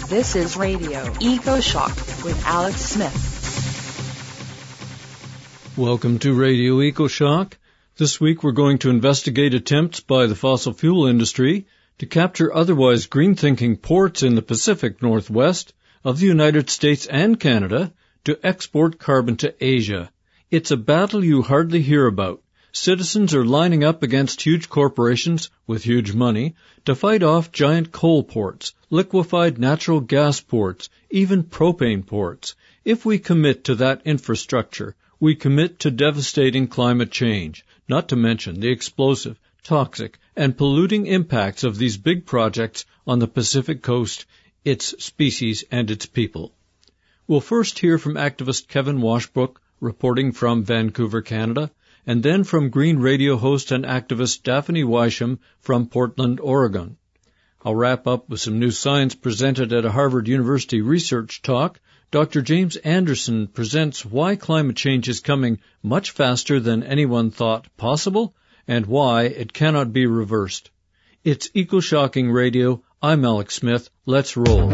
This is Radio Eco-Shock with Alex Smith. Welcome to Radio Eco-Shock. This week we're going to investigate attempts by the fossil fuel industry to capture otherwise green-thinking ports in the Pacific Northwest of the United States and Canada to export carbon to Asia. It's a battle you hardly hear about. Citizens are lining up against huge corporations with huge money to fight off giant coal ports, liquefied natural gas ports, even propane ports. If we commit to that infrastructure, we commit to devastating climate change, not to mention the explosive, toxic, and polluting impacts of these big projects on the Pacific Coast, its species, and its people. We'll first hear from activist Kevin Washbrook, reporting from Vancouver, Canada, and then from Green Radio host and activist Daphne Weisham from Portland, Oregon. I'll wrap up with some new science presented at a Harvard University research talk. Dr. James Anderson presents why climate change is coming much faster than anyone thought possible and why it cannot be reversed. It's Eco-Shocking Radio. I'm Alex Smith. Let's roll.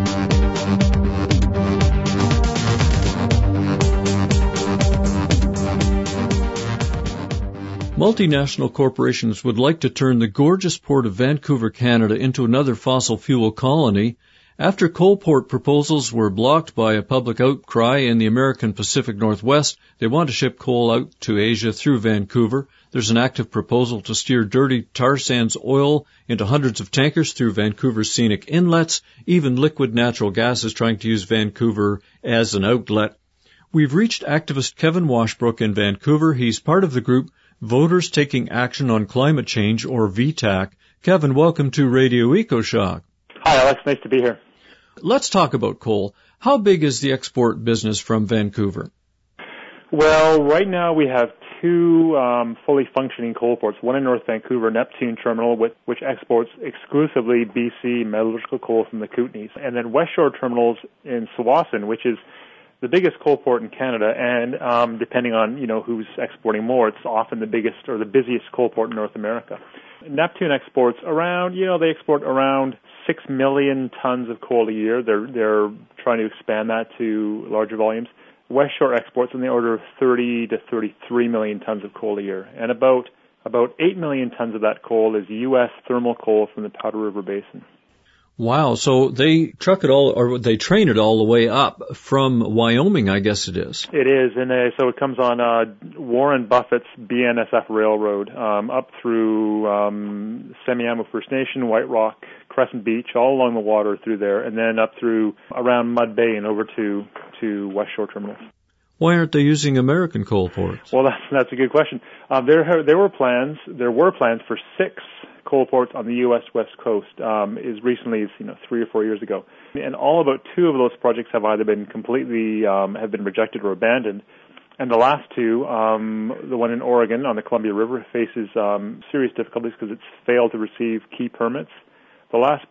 Multinational corporations would like to turn the gorgeous port of Vancouver, Canada into another fossil fuel colony. After coal port proposals were blocked by a public outcry in the American Pacific Northwest, they want to ship coal out to Asia through Vancouver. There's an active proposal to steer dirty tar sands oil into hundreds of tankers through Vancouver's scenic inlets. Even liquid natural gas is trying to use Vancouver as an outlet. We've reached activist Kevin Washbrook in Vancouver. He's part of the group Voters Taking Action on Climate Change, or VTAC. Kevin, welcome to Radio Eco-Shock. Hi, Alex. Nice to be here. Let's talk about coal. How big is the export business from Vancouver? Well, right now we have two fully functioning coal ports, one in North Vancouver, Neptune Terminal, which exports exclusively BC metallurgical coal from the Kootenays, and then West Shore Terminals in Tsawwassen, which is the biggest coal port in Canada, and depending on who's exporting more, it's often the biggest or the busiest coal port in North America. Neptune exports around, they export around 6 million tons of coal a year. They're trying to expand that to larger volumes. West Shore exports in the order of 30 to 33 million tons of coal a year, and about 8 million tons of that coal is U.S. thermal coal from the Powder River Basin. Wow, so they truck it all, or they train it all the way up from Wyoming, I guess it is. It is, and so it comes on Warren Buffett's BNSF Railroad up through Semiahmoo First Nation, White Rock, Crescent Beach, all along the water through there, and then up through around Mud Bay and over to West Shore Terminals. Why aren't they using American coal ports? Well, that's a good question. There were plans for 6 coal ports on the U.S. West Coast as recently as 3 or 4 years ago, and all about 2 of those projects have either been completely have been rejected or abandoned, and the last 2, the one in Oregon on the Columbia River, faces serious difficulties because it's failed to receive key permits. The last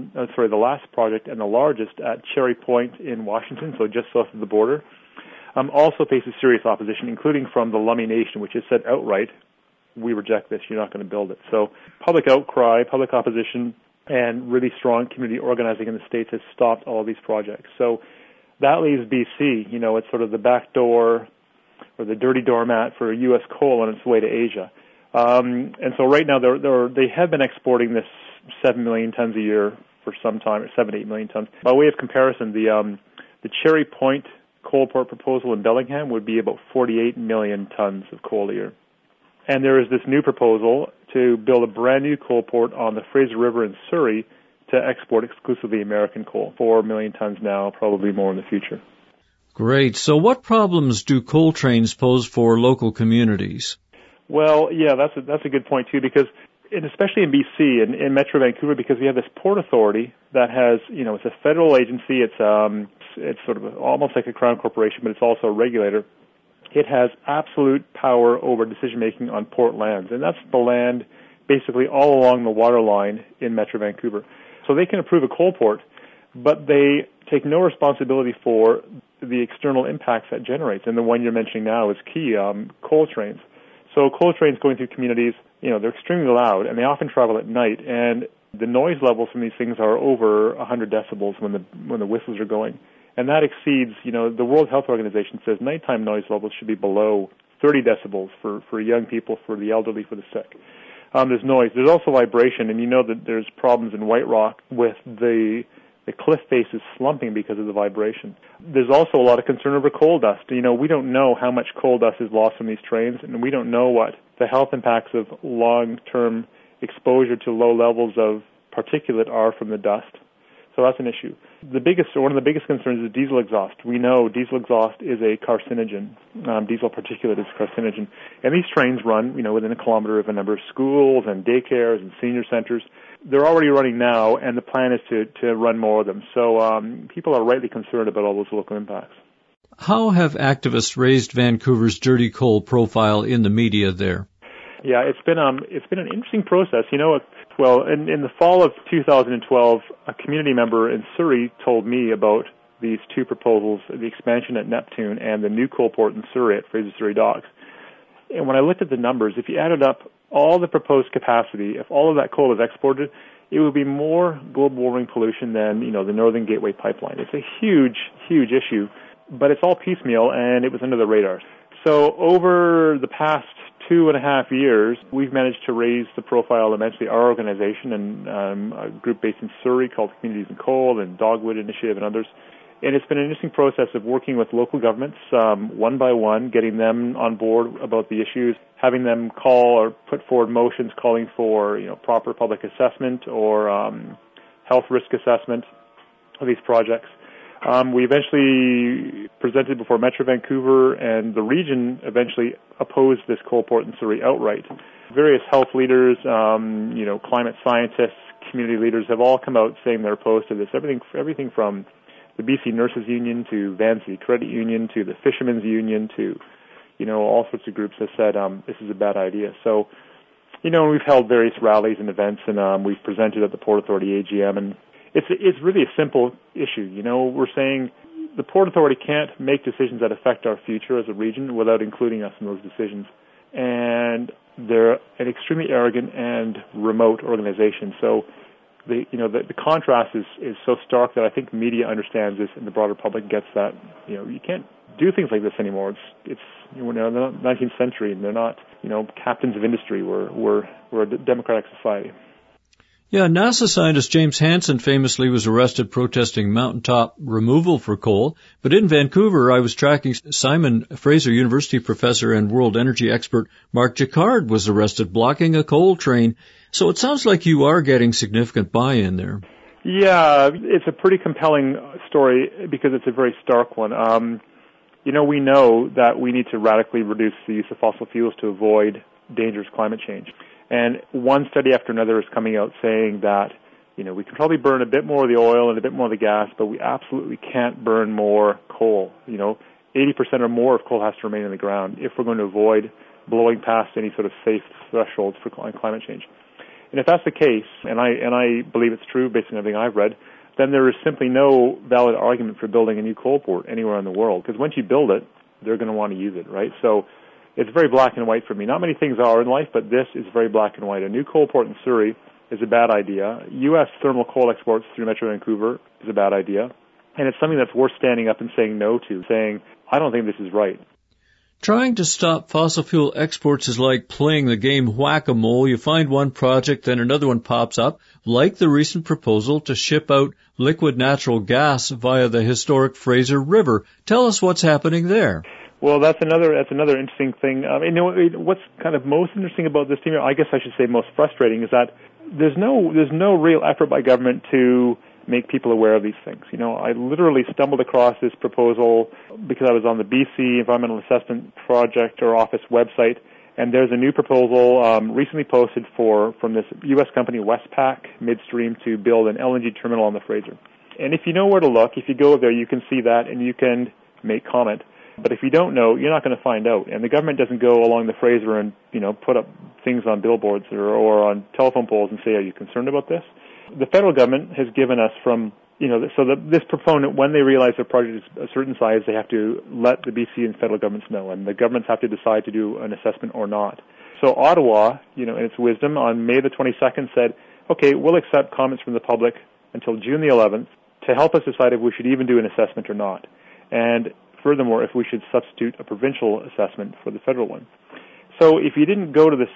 project and the largest at Cherry Point in Washington, so just south of the border, also faces serious opposition, including from the Lummi Nation, which has said outright, we reject this, you're not going to build it. So public outcry, public opposition, and really strong community organizing in the States has stopped all of these projects. So that leaves BC, it's sort of the back door or the dirty doormat for U.S. coal on its way to Asia. And so right now they have been exporting this 7 million tons a year for some time, or 7 to 8 million tons. By way of comparison, the Cherry Point coal port proposal in Bellingham would be about 48 million tons of coal a year. And there is this new proposal to build a brand new coal port on the Fraser River in Surrey to export exclusively American coal. 4 million tons now, probably more in the future. Great. So what problems do coal trains pose for local communities? Well, yeah, that's a good point too, because and especially in BC and in Metro Vancouver, because we have this port authority that has, it's a federal agency. It's sort of almost like a crown corporation, but it's also a regulator. It has absolute power over decision-making on port lands, and that's the land basically all along the water line in Metro Vancouver. So they can approve a coal port, but they take no responsibility for the external impacts that generates, and the one you're mentioning now is key, coal trains. So coal trains going through communities, they're extremely loud, and they often travel at night, and the noise levels from these things are over 100 decibels when the whistles are going. And that exceeds, the World Health Organization says nighttime noise levels should be below 30 decibels for young people, for the elderly, for the sick. There's noise. There's also vibration, and you know that there's problems in White Rock with the cliff faces slumping because of the vibration. There's also a lot of concern over coal dust. We don't know how much coal dust is lost from these trains, and we don't know what the health impacts of long-term exposure to low levels of particulate are from the dust. So that's an issue. One of the biggest concerns is diesel exhaust. We know diesel exhaust is a carcinogen. Diesel particulate is a carcinogen. And these trains run, within a kilometer of a number of schools and daycares and senior centers. They're already running now, and the plan is to run more of them. So people are rightly concerned about all those local impacts. How have activists raised Vancouver's dirty coal profile in the media there? Yeah, it's been an interesting process. Well, in the fall of 2012, a community member in Surrey told me about these two proposals, the expansion at Neptune and the new coal port in Surrey at Fraser Surrey Docks. And when I looked at the numbers, if you added up all the proposed capacity, if all of that coal was exported, it would be more global warming pollution than, the Northern Gateway pipeline. It's a huge, huge issue, but it's all piecemeal, and it was under the radar. So over the past 2.5 years, we've managed to raise the profile immensely, our organization and a group based in Surrey called Communities in Coal and Dogwood Initiative and others. And it's been an interesting process of working with local governments one by one, getting them on board about the issues, having them call or put forward motions calling for proper public assessment or health risk assessment of these projects. We eventually presented before Metro Vancouver, and the region eventually opposed this coal port in Surrey outright. Various health leaders, climate scientists, community leaders have all come out saying they're opposed to this. Everything from the BC Nurses Union to Vancity Credit Union to the Fishermen's Union to, all sorts of groups have said this is a bad idea. So, we've held various rallies and events, and we've presented at the Port Authority AGM, and it's really a simple issue. We're saying the Port Authority can't make decisions that affect our future as a region without including us in those decisions. And they're an extremely arrogant and remote organization. So the contrast is so stark that I think media understands this and the broader public gets that. You can't do things like this anymore. We're in the 19th century, and they're not, captains of industry. We're a democratic society. Yeah, NASA scientist James Hansen famously was arrested protesting mountaintop removal for coal. But in Vancouver, I was tracking Simon Fraser University professor and world energy expert Mark Jacquard was arrested blocking a coal train. So it sounds like you are getting significant buy-in there. Yeah, it's a pretty compelling story because it's a very stark one. We know that we need to radically reduce the use of fossil fuels to avoid dangerous climate change. And one study after another is coming out saying that, we can probably burn a bit more of the oil and a bit more of the gas, but we absolutely can't burn more coal. 80% or more of coal has to remain in the ground if we're going to avoid blowing past any sort of safe thresholds for climate change. And if that's the case, and I believe it's true based on everything I've read, then there is simply no valid argument for building a new coal port anywhere in the world. Because once you build it, they're going to want to use it, right? So it's very black and white for me. Not many things are in life, but this is very black and white. A new coal port in Surrey is a bad idea. U.S. thermal coal exports through Metro Vancouver is a bad idea. And it's something that's worth standing up and saying no to, saying, I don't think this is right. Trying to stop fossil fuel exports is like playing the game whack-a-mole. You find one project, then another one pops up, like the recent proposal to ship out liquid natural gas via the historic Fraser River. Tell us what's happening there. Well, that's another interesting thing. What's kind of most interesting about this team, I guess I should say most frustrating, is that there's no real effort by government to make people aware of these things. I literally stumbled across this proposal because I was on the BC Environmental Assessment Project or Office website, and there's a new proposal recently posted from this U.S. company Westpac Midstream to build an LNG terminal on the Fraser. And if you know where to look, if you go there, you can see that and you can make comment. But if you don't know, you're not going to find out. And the government doesn't go along the Fraser and, put up things on billboards or on telephone poles and say, are you concerned about this? The federal government has given us this proponent, when they realize their project is a certain size, they have to let the BC and federal governments know, and the governments have to decide to do an assessment or not. So Ottawa, in its wisdom, on May the 22nd said, okay, we'll accept comments from the public until June the 11th to help us decide if we should even do an assessment or not. And furthermore, if we should substitute a provincial assessment for the federal one. So if you didn't go to the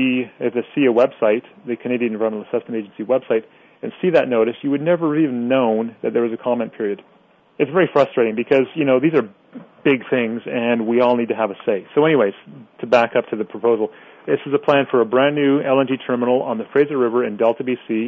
CEA website, the Canadian Environmental Assessment Agency website, and see that notice, you would never have even known that there was a comment period. It's very frustrating because, these are big things and we all need to have a say. So anyways, to back up to the proposal, this is a plan for a brand new LNG terminal on the Fraser River in Delta,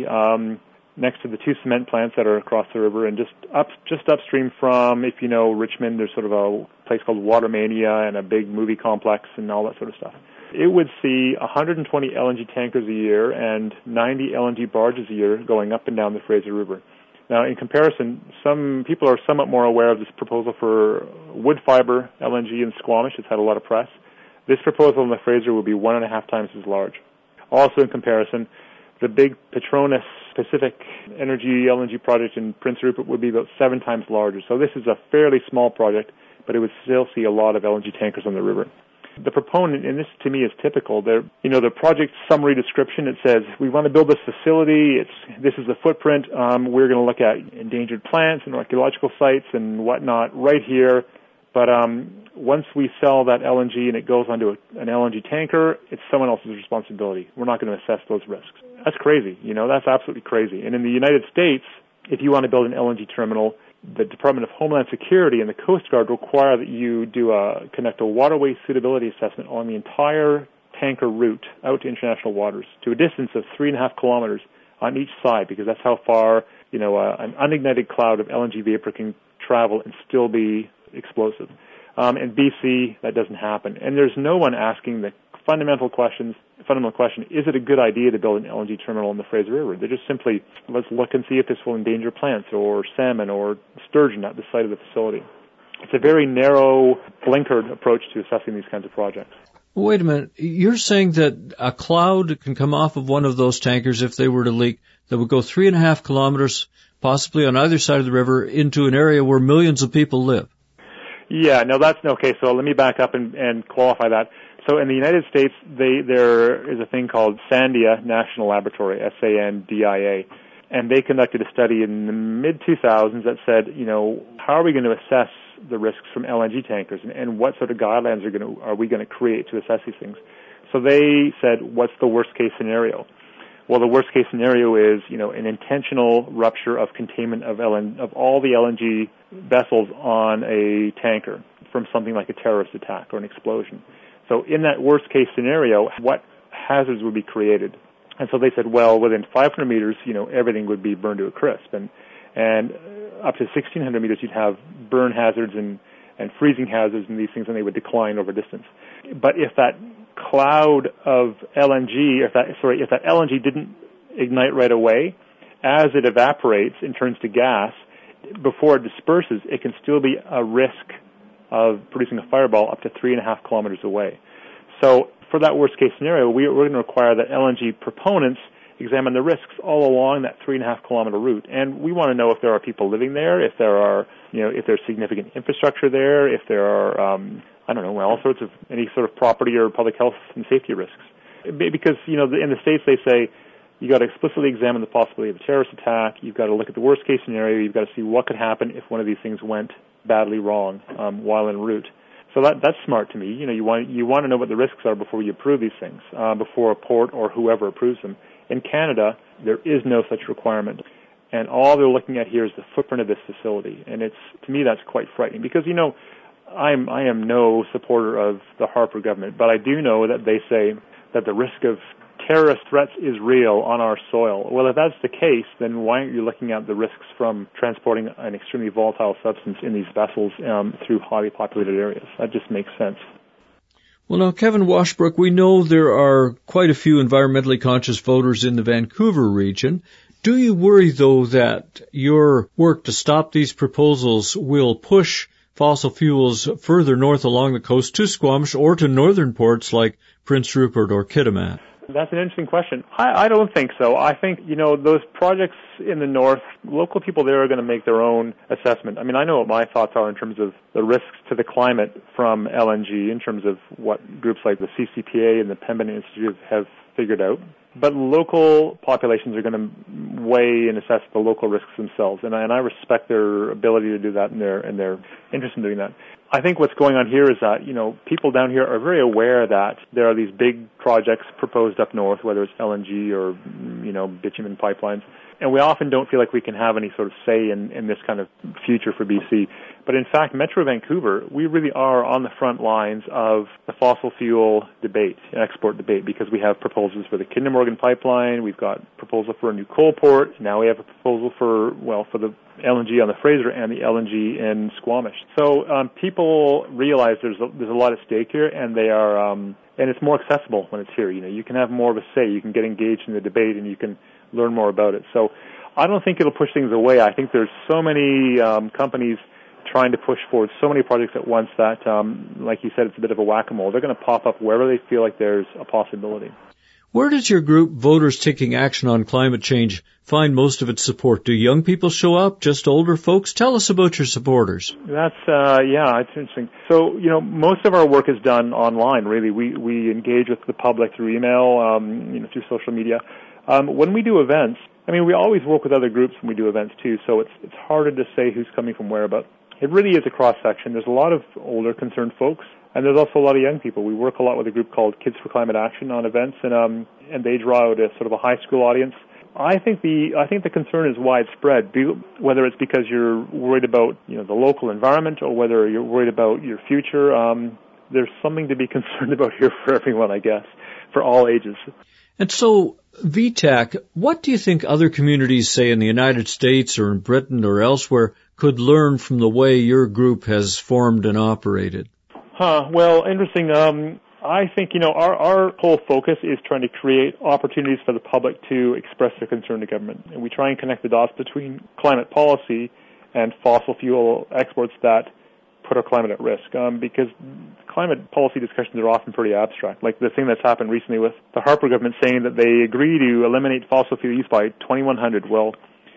BC, next to the two cement plants that are across the river, and just upstream from, if you know Richmond, there's sort of a place called Watermania and a big movie complex and all that sort of stuff. It would see 120 LNG tankers a year and 90 LNG barges a year going up and down the Fraser River. Now, in comparison, some people are somewhat more aware of this proposal for wood fiber LNG in Squamish. It's had a lot of press. This proposal in the Fraser would be 1.5 times as large. Also, in comparison, the big Petronas Pacific Energy LNG project in Prince Rupert would be about 7 times larger. So this is a fairly small project, but it would still see a lot of LNG tankers on the river. The proponent, and this to me is typical, the project summary description, it says, we want to build this facility, this is the footprint, we're going to look at endangered plants and archaeological sites and whatnot right here, but once we sell that LNG and it goes onto an LNG tanker, it's someone else's responsibility. We're not going to assess those risks. That's crazy, that's absolutely crazy. And in the United States, if you want to build an LNG terminal, the Department of Homeland Security and the Coast Guard require that you conduct a waterway suitability assessment on the entire tanker route out to international waters to a distance of 3.5 kilometers on each side, because that's how far, an unignited cloud of LNG vapor can travel and still be explosive. In BC, that doesn't happen. And there's no one asking the fundamental question, is it a good idea to build an LNG terminal in the Fraser River? They're just simply, let's look and see if this will endanger plants or salmon or sturgeon at the site of the facility. It's a very narrow, blinkered approach to assessing these kinds of projects. Wait a minute. You're saying that a cloud can come off of one of those tankers if they were to leak that would go 3.5 kilometers, possibly on either side of the river, into an area where millions of people live? Yeah, no, that's okay. So let me back up and qualify that. So in the United States, there is a thing called Sandia National Laboratory, SANDIA, and they conducted a study in the mid-2000s that said, how are we going to assess the risks from LNG tankers, and what sort of guidelines are we going to create to assess these things? So they said, what's the worst-case scenario? Well, the worst-case scenario is, an intentional rupture of containment of all the LNG vessels on a tanker from something like a terrorist attack or an explosion. So in that worst-case scenario, what hazards would be created? And so they said, well, within 500 meters, everything would be burned to a crisp. And up to 1,600 meters, you'd have burn hazards and freezing hazards and these things, and they would decline over distance. But if that cloud of LNG, if that LNG didn't ignite right away, as it evaporates and turns to gas, before it disperses, it can still be a risk of producing a fireball up to 3.5 kilometers away. So for that worst-case scenario, we're going to require that LNG proponents examine the risks all along that 3.5 kilometer route. And we want to know if there are people living there, if there are, if there's significant infrastructure there, if there are, all sorts of any sort of property or public health and safety risks. Because, in the States they say you got to explicitly examine the possibility of a terrorist attack. You've got to look at the worst-case scenario. You've got to see what could happen if one of these things went badly wrong while en route. So that's smart to me. You want to know what the risks are before you approve these things, before a port or whoever approves them. In Canada, there is no such requirement, and all they're looking at here is the footprint of this facility. And to me that's quite frightening because I am no supporter of the Harper government, but I do know that they say that the risk of terrorist threats is real on our soil. Well, if that's the case, then why aren't you looking at the risks from transporting an extremely volatile substance in these vessels through highly populated areas? That just makes sense. Well, now, Kevin Washbrook, we know there are quite a few environmentally conscious voters in the Vancouver region. Do you worry, though, that your work to stop these proposals will push fossil fuels further north along the coast to Squamish or to northern ports like Prince Rupert or Kitimat? That's an interesting question. I don't think so. I think, those projects in the north, local people there are going to make their own assessment. I mean, I know what my thoughts are in terms of the risks to the climate from LNG, in terms of what groups like the CCPA and the Pembina Institute have figured out. But local populations are going to weigh and assess the local risks themselves, and I respect their ability to do that and their interest in doing that. I think what's going on here is that, people down here are very aware that there are these big projects proposed up north, whether it's LNG or, bitumen pipelines. And we often don't feel like we can have any sort of say in this kind of future for BC. But in fact, Metro Vancouver, we really are on the front lines of the fossil fuel debate, export debate, because we have proposals for the Kinder Morgan pipeline, we've got a proposal for a new coal port, now we have a proposal for the LNG on the Fraser and the LNG in Squamish. So people realize there's a lot at stake here, and they are, and it's more accessible when it's here. You can have more of a say, you can get engaged in the debate, and you can learn more about it. So I don't think it'll push things away. I think there's so many companies trying to push forward so many projects at once that, like you said, it's a bit of a whack-a-mole. They're going to pop up wherever they feel like there's a possibility. Where does your group, Voters Taking Action on Climate Change, find most of its support? Do young people show up, just older folks? Tell us about your supporters. That's, it's interesting. So, most of our work is done online, really. We engage with the public through email, through social media. When we do events, we always work with other groups when we do events too, so it's harder to say who's coming from where, but it really is a cross-section. There's a lot of older concerned folks, and there's also a lot of young people. We work a lot with a group called Kids for Climate Action on events, and they draw out a sort of a high school audience. I think the concern is widespread, whether it's because you're worried about the local environment or whether you're worried about your future. There's something to be concerned about here for everyone, I guess, for all ages. And so, VTAC, what do you think other communities, say in the United States or in Britain or elsewhere, could learn from the way your group has formed and operated? Well, interesting. I think, our whole focus is trying to create opportunities for the public to express their concern to government. And we try and connect the dots between climate policy and fossil fuel exports that put our climate at risk, because climate policy discussions are often pretty abstract. Like the thing that's happened recently with the Harper government saying that they agree to eliminate fossil fuel use by 2100. Well,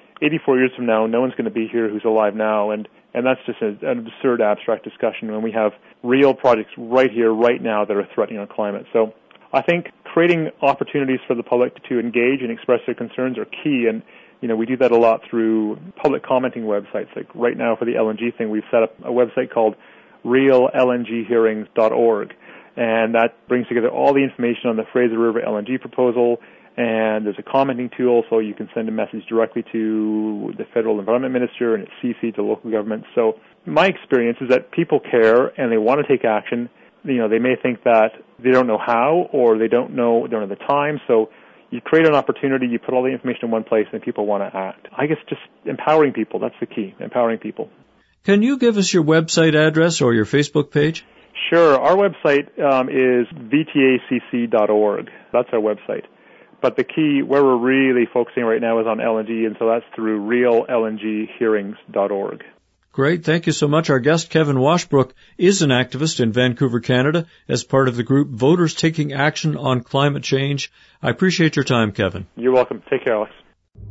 84 years from now, no one's going to be here who's alive now, and that's just an absurd abstract discussion when we have real projects right here, right now that are threatening our climate. So I think creating opportunities for the public to engage and express their concerns are key, and we do that a lot through public commenting websites. Like right now for the LNG thing, we've set up a website called reallnghearings.org, and that brings together all the information on the Fraser River LNG proposal, and there's a commenting tool so you can send a message directly to the federal environment minister, and it's CC'd to local governments. So my experience is that people care and they want to take action. They may think that they don't know how or they don't have the time, so you create an opportunity, you put all the information in one place, and people want to act. I guess just empowering people, that's the key, empowering people. Can you give us your website address or your Facebook page? Sure. Our website is vtacc.org. That's our website. But the key, where we're really focusing right now, is on LNG, and so that's through reallnghearings.org. Great. Thank you so much. Our guest, Kevin Washbrook, is an activist in Vancouver, Canada, as part of the group Voters Taking Action on Climate Change. I appreciate your time, Kevin. You're welcome. Take care, Alex.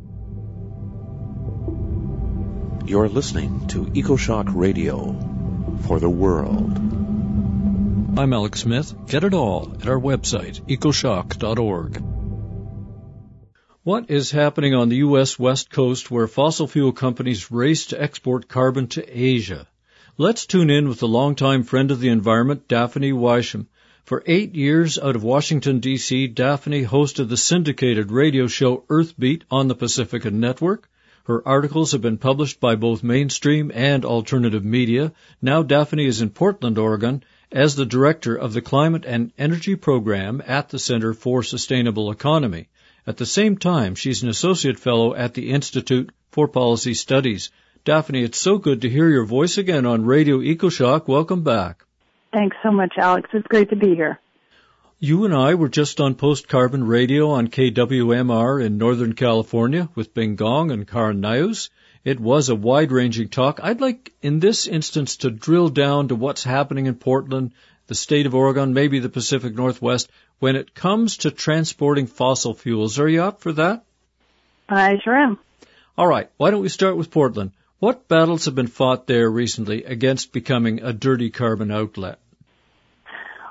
You're listening to EcoShock Radio for the world. I'm Alex Smith. Get it all at our website, ecoshock.org. What is happening on the U.S. West Coast where fossil fuel companies race to export carbon to Asia? Let's tune in with a longtime friend of the environment, Daphne Weisham. For 8 years out of Washington, D.C., Daphne hosted the syndicated radio show Earthbeat on the Pacifica Network. Her articles have been published by both mainstream and alternative media. Now Daphne is in Portland, Oregon, as the director of the Climate and Energy Program at the Center for Sustainable Economy. At the same time, she's an associate fellow at the Institute for Policy Studies. Daphne, it's so good to hear your voice again on Radio EcoShock. Welcome back. Thanks so much, Alex. It's great to be here. You and I were just on Post Carbon Radio on KWMR in Northern California with Bing Gong and Karin Naus. It was a wide-ranging talk. I'd like, in this instance, to drill down to what's happening in Portland, the state of Oregon, maybe the Pacific Northwest, when it comes to transporting fossil fuels. Are you up for that? I sure am. All right. Why don't we start with Portland? What battles have been fought there recently against becoming a dirty carbon outlet?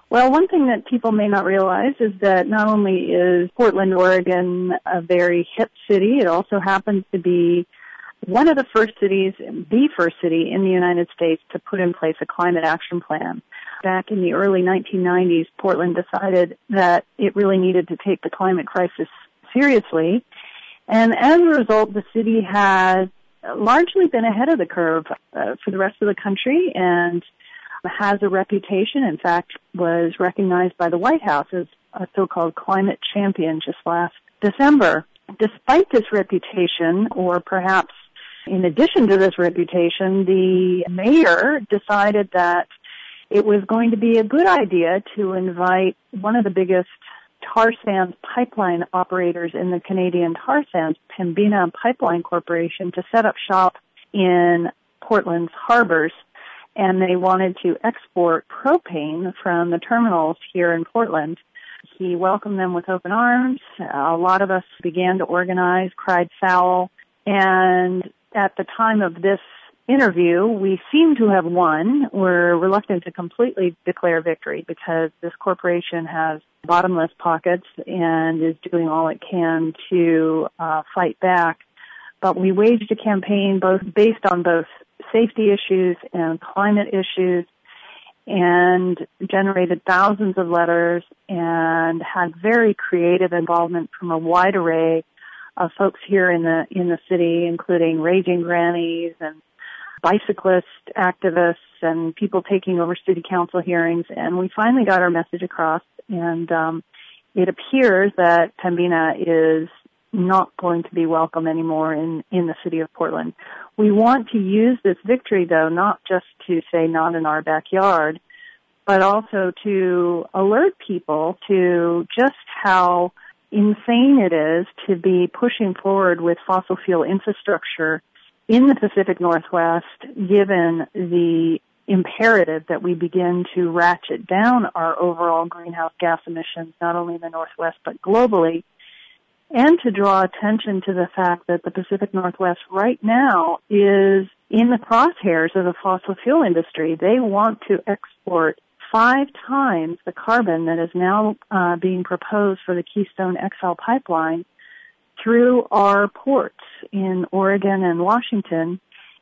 Well, one thing that people may not realize is that not only is Portland, Oregon a very hip city, it also happens to be one of the first cities, the first city in the United States to put in place a climate action plan. Back in the early 1990s, Portland decided that it really needed to take the climate crisis seriously. And as a result, the city has largely been ahead of the curve for the rest of the country and has a reputation, in fact, was recognized by the White House as a so-called climate champion just last December. Despite this reputation, or perhaps in addition to this reputation, the mayor decided that it was going to be a good idea to invite one of the biggest tar sands pipeline operators in the Canadian tar sands, Pembina Pipeline Corporation, to set up shop in Portland's harbors. And they wanted to export propane from the terminals here in Portland. He welcomed them with open arms. A lot of us began to organize, cried foul. And at the time of this interview, we seem to have won. We're reluctant to completely declare victory because this corporation has bottomless pockets and is doing all it can to fight back. But we waged a campaign based on both safety issues and climate issues, and generated thousands of letters and had very creative involvement from a wide array of folks here in the city, including raging grannies and bicyclist activists and people taking over city council hearings. And we finally got our message across, and it appears that Pembina is not going to be welcome anymore in the city of Portland. We want to use this victory, though, not just to say not in our backyard, but also to alert people to just how insane it is to be pushing forward with fossil fuel infrastructure in the Pacific Northwest, given the imperative that we begin to ratchet down our overall greenhouse gas emissions, not only in the Northwest, but globally, and to draw attention to the fact that the Pacific Northwest right now is in the crosshairs of the fossil fuel industry. They want to export 5 times the carbon that is now being proposed for the Keystone XL pipeline through our ports in Oregon and Washington.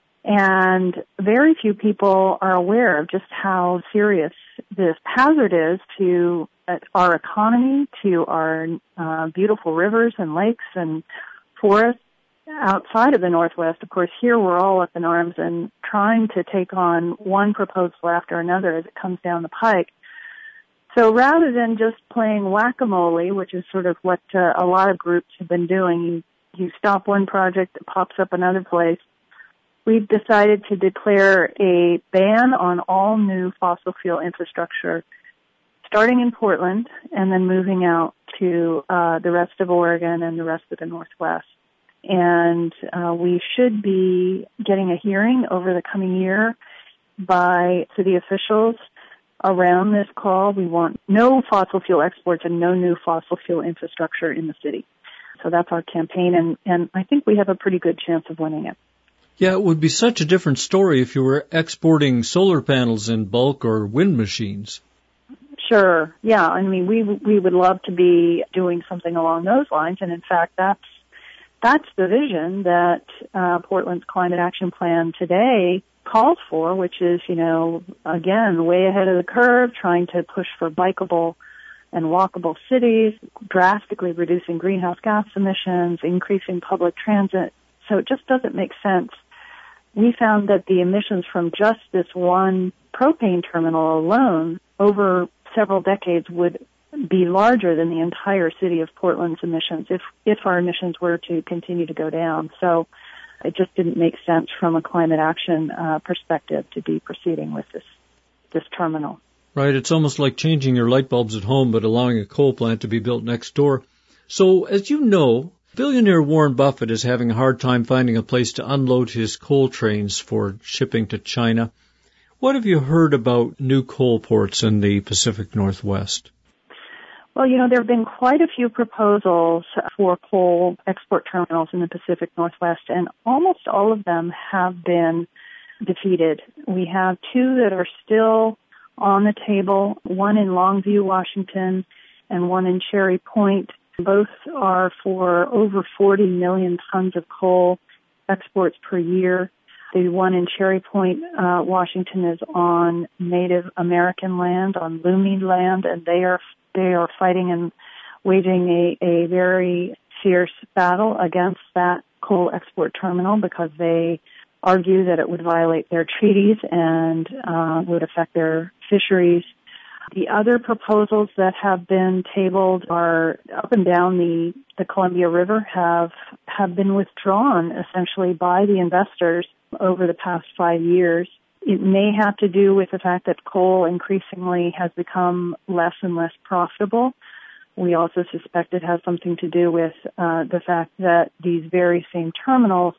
And very few people are aware of just how serious this hazard is to our economy, to our beautiful rivers and lakes and forests outside of the Northwest. Of course, here we're all up in arms and trying to take on one proposal after another as it comes down the pike. So rather than just playing whack-a-mole, which is sort of what a lot of groups have been doing, you stop one project, it pops up another place, we've decided to declare a ban on all new fossil fuel infrastructure, starting in Portland and then moving out to the rest of Oregon and the rest of the Northwest. And we should be getting a hearing over the coming year by city officials around this call. We want no fossil fuel exports and no new fossil fuel infrastructure in the city. So that's our campaign, and I think we have a pretty good chance of winning it. Yeah, it would be such a different story if you were exporting solar panels in bulk or wind machines. Sure. Yeah. I mean, we would love to be doing something along those lines, and in fact, that's the vision that Portland's Climate Action Plan today calls for, which is, again, way ahead of the curve, trying to push for bikeable and walkable cities, drastically reducing greenhouse gas emissions, increasing public transit. So it just doesn't make sense. We found that the emissions from just this one propane terminal alone over several decades would be larger than the entire city of Portland's emissions if our emissions were to continue to go down. So it just didn't make sense from a climate action perspective to be proceeding with this terminal. Right. It's almost like changing your light bulbs at home but allowing a coal plant to be built next door. So, as you know, billionaire Warren Buffett is having a hard time finding a place to unload his coal trains for shipping to China. What have you heard about new coal ports in the Pacific Northwest? Well, there have been quite a few proposals for coal export terminals in the Pacific Northwest, and almost all of them have been defeated. We have 2 that are still on the table, one in Longview, Washington, and one in Cherry Point. Both are for over 40 million tons of coal exports per year. The one in Cherry Point, Washington, is on Native American land, on Lummi land, and they are fighting and waging a very fierce battle against that coal export terminal because they argue that it would violate their treaties and would affect their fisheries. The other proposals that have been tabled are up and down the Columbia River have been withdrawn essentially by the investors over the past 5 years. It may have to do with the fact that coal increasingly has become less and less profitable. We also suspect it has something to do with the fact that these very same terminals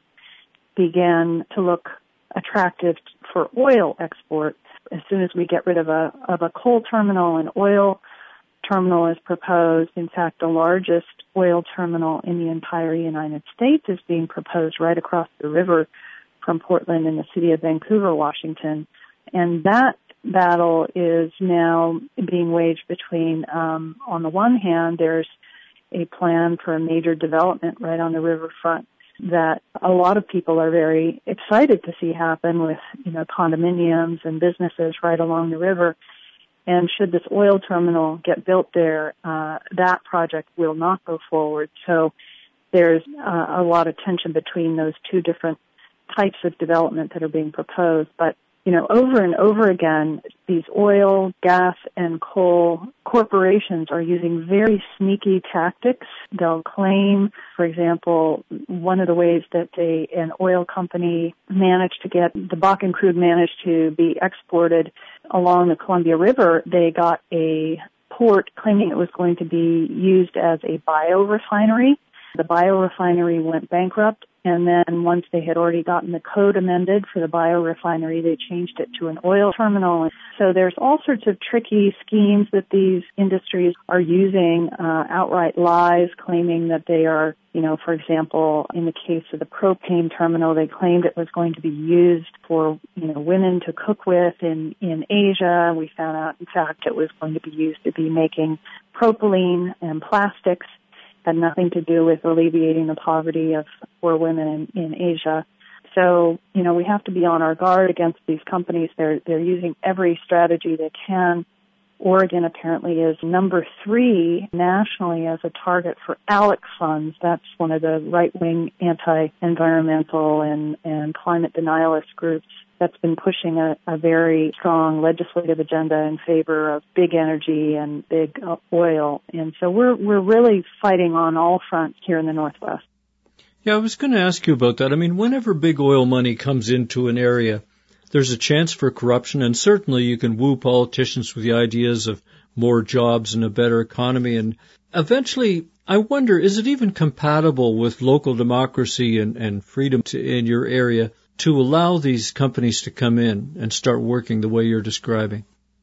began to look attractive for oil export. As soon as we get rid of a coal terminal, an oil terminal is proposed. In fact, the largest oil terminal in the entire United States is being proposed right across the river from Portland in the city of Vancouver, Washington. And that battle is now being waged between, on the one hand, there's a plan for a major development right on the riverfront that a lot of people are very excited to see happen with, condominiums and businesses right along the river. And should this oil terminal get built there, that project will not go forward. So there's a lot of tension between those two different types of development that are being proposed. But, over and over again, these oil, gas, and coal corporations are using very sneaky tactics. They'll claim, for example, one of the ways that an oil company managed to get the Bakken crude managed to be exported along the Columbia River, they got a port claiming it was going to be used as a biorefinery. The biorefinery went bankrupt, and then once they had already gotten the code amended for the biorefinery, they changed it to an oil terminal. So there's all sorts of tricky schemes that these industries are using, outright lies, claiming that they are, for example, in the case of the propane terminal, they claimed it was going to be used for, women to cook with in Asia. We found out, in fact, it was going to be used to be making propylene and plastics. Had nothing to do with alleviating the poverty of poor women in Asia. So, we have to be on our guard against these companies. They're using every strategy they can. Oregon apparently is number 3 nationally as a target for ALEC funds. That's one of the right-wing anti-environmental and climate denialist groups that's been pushing a very strong legislative agenda in favor of big energy and big oil. And so we're really fighting on all fronts here in the Northwest. Yeah, I was going to ask you about that. I mean, whenever big oil money comes into an area, there's a chance for corruption, and certainly you can woo politicians with the ideas of more jobs and a better economy. And eventually, I wonder, is it even compatible with local democracy and freedom in your area to allow these companies to come in and start working the way you're describing?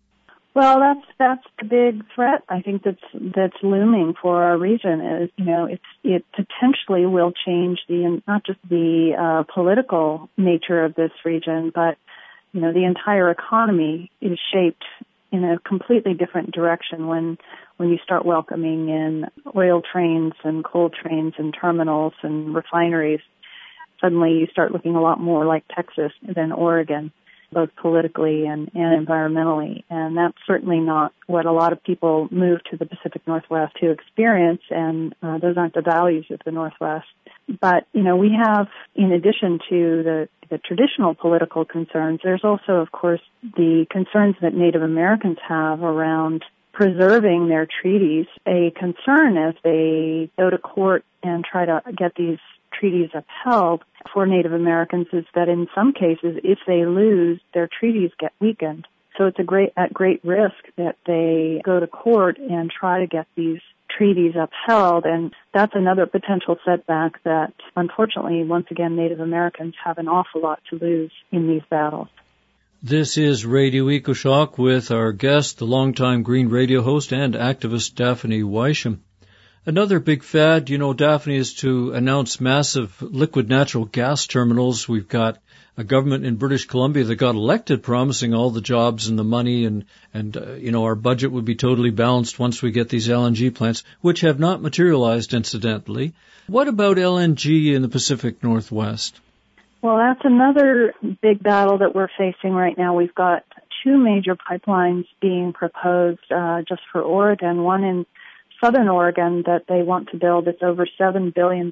Well, that's the big threat I think that's looming for our region. Is it potentially will change not just the political nature of this region, but the entire economy is shaped in a completely different direction when you start welcoming in oil trains and coal trains and terminals and refineries. Suddenly you start looking a lot more like Texas than Oregon, both politically and environmentally. And that's certainly not what a lot of people move to the Pacific Northwest to experience, and those aren't the values of the Northwest. But, we have, in addition to the traditional political concerns, there's also, of course, the concerns that Native Americans have around preserving their treaties. A concern as they go to court and try to get these treaties upheld for Native Americans is that in some cases, if they lose, their treaties get weakened. So it's at great risk that they go to court and try to get these treaties upheld, and that's another potential setback that, unfortunately, once again, Native Americans have an awful lot to lose in these battles. This is Radio EcoShock with our guest, the longtime Green Radio host and activist Daphne Weisham. Another big fad, Daphne, is to announce massive liquid natural gas terminals. We've got a government in British Columbia that got elected promising all the jobs and the money and our budget would be totally balanced once we get these LNG plants, which have not materialized, incidentally. What about LNG in the Pacific Northwest? Well, that's another big battle that we're facing right now. We've got two major pipelines being proposed just for Oregon, one in Southern Oregon that they want to build. It's over $7 billion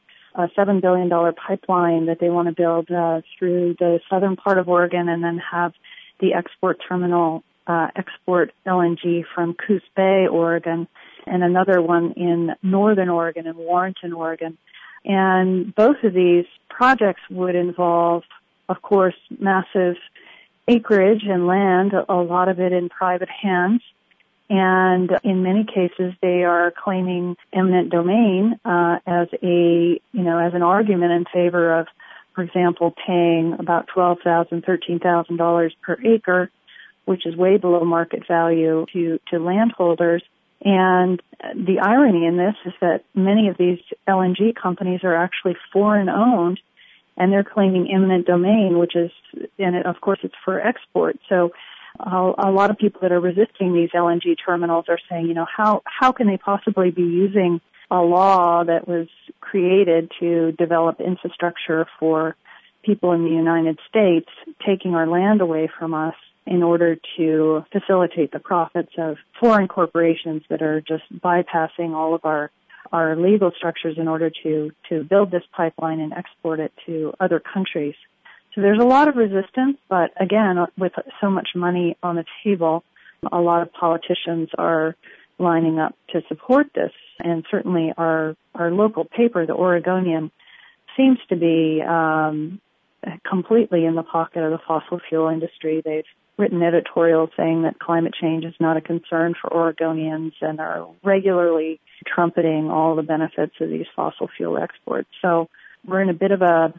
pipeline that they want to build through the southern part of Oregon and then have the export terminal export LNG from Coos Bay, Oregon, and another one in northern Oregon, in Warrenton, Oregon. And both of these projects would involve, of course, massive acreage and land, a lot of it in private hands. And in many cases, they are claiming eminent domain as an argument in favor of, for example, paying about $12,000, $13,000 per acre, which is way below market value to landholders. And the irony in this is that many of these LNG companies are actually foreign-owned, and they're claiming eminent domain, of course, it's for export. So a lot of people that are resisting these LNG terminals are saying, how can they possibly be using a law that was created to develop infrastructure for people in the United States, taking our land away from us in order to facilitate the profits of foreign corporations that are just bypassing all of our legal structures in order to build this pipeline and export it to other countries. So there's a lot of resistance, but again, with so much money on the table, a lot of politicians are lining up to support this. And certainly our local paper, the Oregonian, seems to be completely in the pocket of the fossil fuel industry. They've written editorials saying that climate change is not a concern for Oregonians and are regularly trumpeting all the benefits of these fossil fuel exports. So we're in a bit of a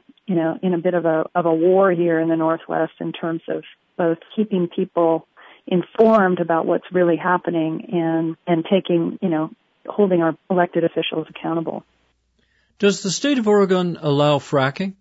war here in the Northwest in terms of both keeping people informed about what's really happening and taking, holding our elected officials accountable. Does the state of Oregon allow fracking?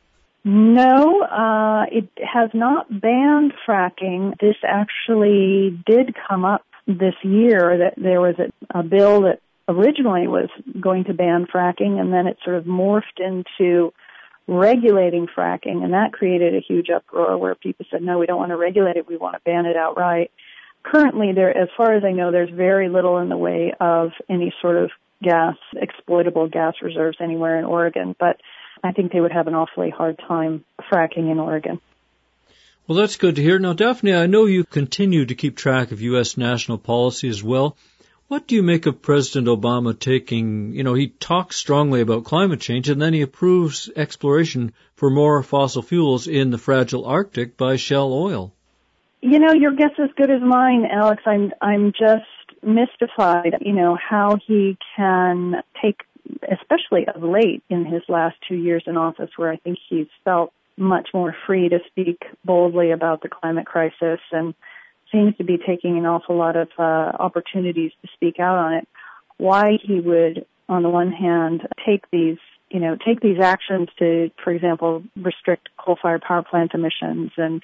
No, it has not banned fracking. This actually did come up this year, that there was a bill that originally was going to ban fracking, and then it sort of morphed into regulating fracking, and that created a huge uproar where people said, no, we don't want to regulate it, we want to ban it outright. Currently, as far as I know, there's very little in the way of any sort of exploitable gas reserves anywhere in Oregon, but I think they would have an awfully hard time fracking in Oregon. Well, that's good to hear. Now, Daphne, I know you continue to keep track of U.S. national policy as well. What do you make of President Obama taking, he talks strongly about climate change and then he approves exploration for more fossil fuels in the fragile Arctic by Shell Oil? Your guess is as good as mine, Alex. I'm just mystified, how he can take, especially of late in his last 2 years in office, where I think he's felt much more free to speak boldly about the climate crisis and seems to be taking an awful lot of opportunities to speak out on it. Why he would, on the one hand, take these actions to, for example, restrict coal-fired power plant emissions and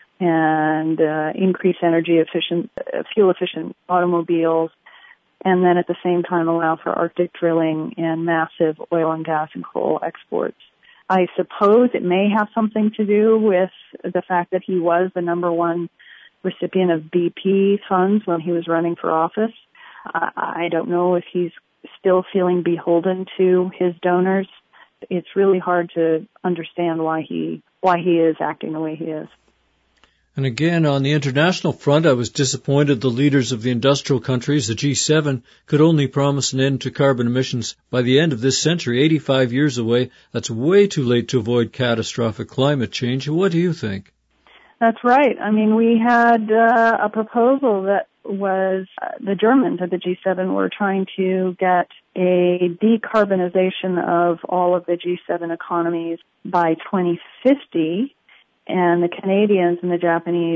increase fuel efficient automobiles, and then at the same time allow for Arctic drilling and massive oil and gas and coal exports. I suppose it may have something to do with the fact that he was the number one recipient of BP funds when he was running for office. I don't know if he's still feeling beholden to his donors. It's really hard to understand why he is acting the way he is. And again, on the international front, I was disappointed the leaders of the industrial countries, the G7, could only promise an end to carbon emissions by the end of this century, 85 years away. That's way too late to avoid catastrophic climate change. What do you think? That's right. I mean, we had a proposal that was the Germans at the G7 were trying to get a decarbonization of all of the G7 economies by 2050. And the Canadians and the Japanese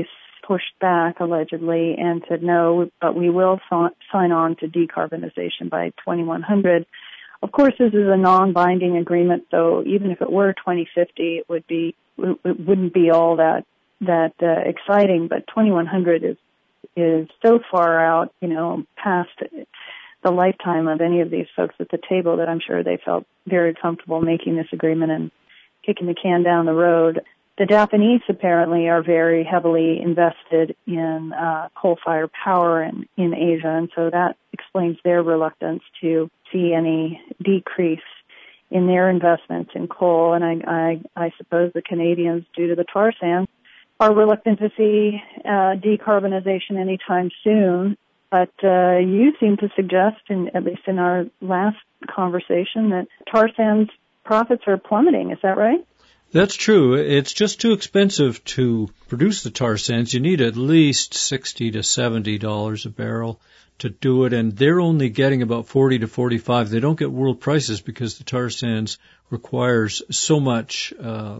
pushed back, allegedly, and said, no, but we will sign on to decarbonization by 2100. Of course, this is a non-binding agreement, so even if it were 2050, it wouldn't be all that exciting, but 2100 is so far out, past the lifetime of any of these folks at the table that I'm sure they felt very comfortable making this agreement and kicking the can down the road. The Japanese apparently are very heavily invested in coal-fired power in Asia, and so that explains their reluctance to see any decrease in their investments in coal. And I suppose the Canadians, due to the tar sands, are reluctant to see decarbonization anytime soon. But you seem to suggest, at least in our last conversation, that tar sands profits are plummeting. Is that right? That's true. It's just too expensive to produce the tar sands. You need at least $60 to $70 a barrel to do it, and they're only getting about $40 to $45. They don't get world prices because the tar sands requires so much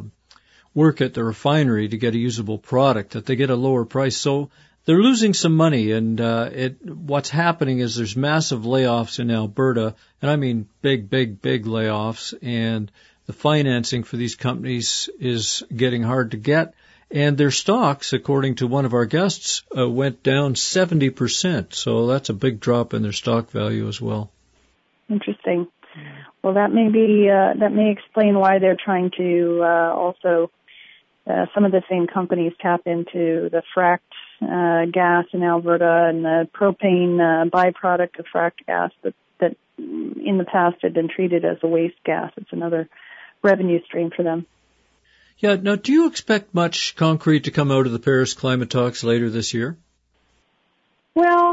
work at the refinery to get a usable product that they get a lower price. So they're losing some money, and what's happening is there's massive layoffs in Alberta, and I mean big layoffs, and the financing for these companies is getting hard to get, and their stocks, according to one of our guests, went down 70%. So that's a big drop in their stock value as well. Interesting. Well, that may explain why they're trying to also some of the same companies tap into the fracked gas in Alberta and the propane byproduct of fracked gas that in the past had been treated as a waste gas. It's another revenue stream for them. Yeah. Now, do you expect much concrete to come out of the Paris climate talks later this year? Well,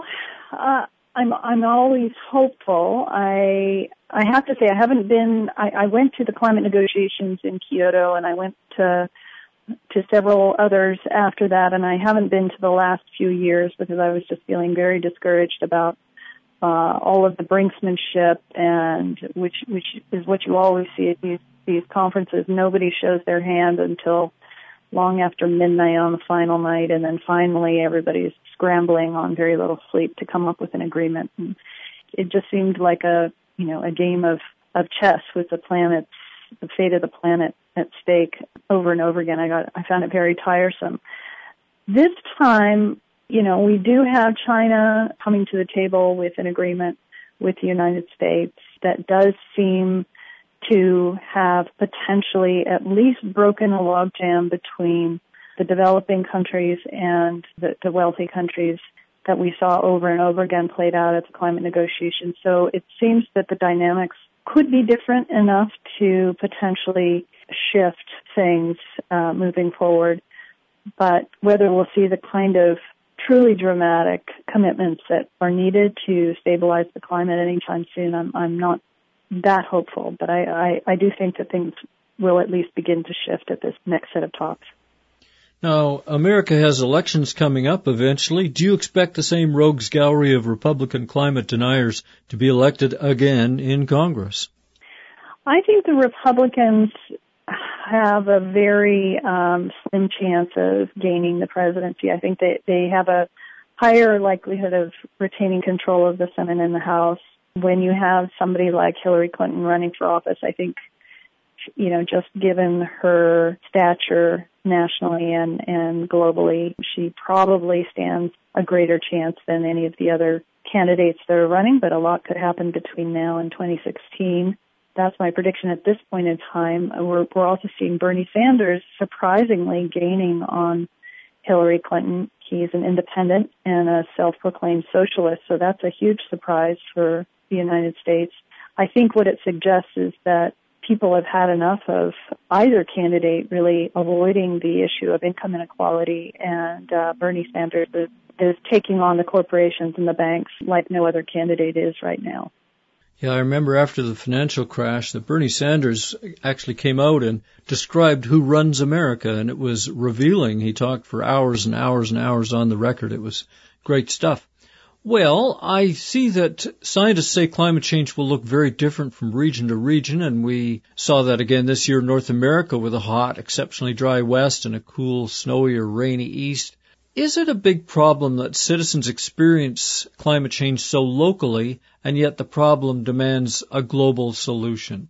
I'm always hopeful. I have to say I haven't been. I went to the climate negotiations in Kyoto, and I went to several others after that, and I haven't been to the last few years because I was just feeling very discouraged about all of the brinksmanship, and which is what you always see at these conferences. Nobody shows their hand until long after midnight on the final night, and then finally everybody's scrambling on very little sleep to come up with an agreement. And it just seemed like a game of chess with the fate of the planet at stake over and over again. I found it very tiresome. This time, we do have China coming to the table with an agreement with the United States that does seem to have potentially at least broken a logjam between the developing countries and the wealthy countries that we saw over and over again played out at the climate negotiations. So it seems that the dynamics could be different enough to potentially shift things moving forward. But whether we'll see the kind of truly dramatic commitments that are needed to stabilize the climate anytime soon, I'm not that hopeful. But I do think that things will at least begin to shift at this next set of talks. Now, America has elections coming up eventually. Do you expect the same rogues gallery of Republican climate deniers to be elected again in Congress? I think the Republicans have a very slim chance of gaining the presidency. I think they have a higher likelihood of retaining control of the Senate and the House. When you have somebody like Hillary Clinton running for office, I think, just given her stature nationally and globally, she probably stands a greater chance than any of the other candidates that are running, but a lot could happen between now and 2016. That's my prediction at this point in time. We're also seeing Bernie Sanders surprisingly gaining on Hillary Clinton. He's an independent and a self-proclaimed socialist, so that's a huge surprise for the United States. I think what it suggests is that people have had enough of either candidate really avoiding the issue of income inequality, and Bernie Sanders is taking on the corporations and the banks like no other candidate is right now. Yeah, I remember after the financial crash that Bernie Sanders actually came out and described who runs America, and it was revealing. He talked for hours and hours and hours on the record. It was great stuff. Well, I see that scientists say climate change will look very different from region to region, and we saw that again this year in North America with a hot, exceptionally dry west and a cool, snowy or rainy east. Is it a big problem that citizens experience climate change so locally, and yet the problem demands a global solution?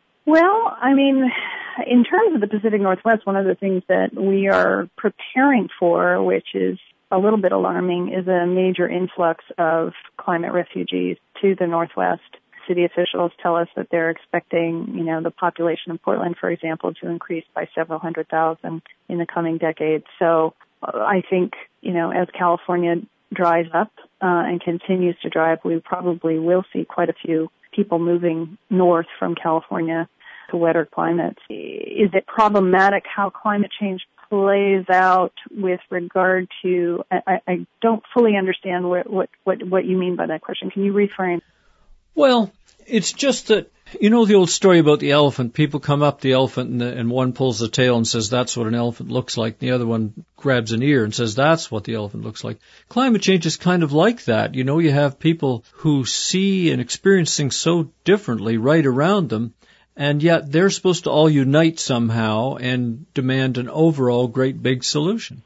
Well, I mean, in terms of the Pacific Northwest, one of the things that we are preparing for, which is a little bit alarming, is a major influx of climate refugees to the Northwest. City officials tell us that they're expecting, the population of Portland, for example, to increase by several 100,000 in the coming decades. So I think, as California dries up and continues to dry up, we probably will see quite a few people moving north from California to wetter climates. Is it problematic how climate change plays out with regard to, I don't fully understand what you mean by that question. Can you reframe? Well, it's just that, the old story about the elephant. People come up the elephant and one pulls the tail and says that's what an elephant looks like. The other one grabs an ear and says that's what the elephant looks like. Climate change is kind of like that. You have people who see and experience things so differently right around them, and yet they're supposed to all unite somehow and demand an overall great big solution.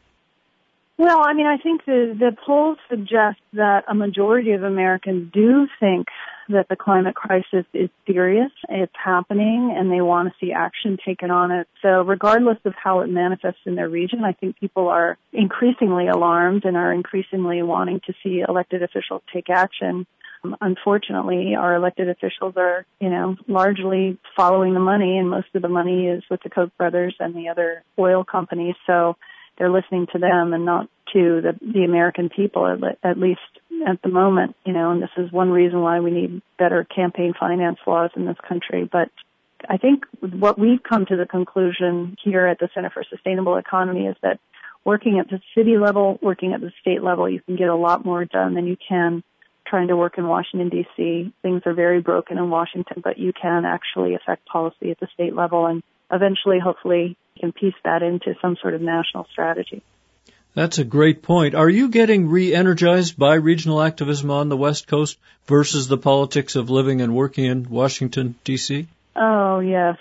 Well, I mean, I think the polls suggest that a majority of Americans do think that the climate crisis is serious, it's happening, and they want to see action taken on it. So regardless of how it manifests in their region, I think people are increasingly alarmed and are increasingly wanting to see elected officials take action. Unfortunately, our elected officials are, largely following the money, and most of the money is with the Koch brothers and the other oil companies. So they're listening to them and not to the American people, at least at the moment, and this is one reason why we need better campaign finance laws in this country. But I think what we've come to the conclusion here at the Center for Sustainable Economy is that working at the city level, working at the state level, you can get a lot more done than you can trying to work in Washington, D.C. Things are very broken in Washington, but you can actually affect policy at the state level, and eventually, hopefully, you can piece that into some sort of national strategy. That's a great point. Are you getting re-energized by regional activism on the West Coast versus the politics of living and working in Washington, D.C.? Oh, yes.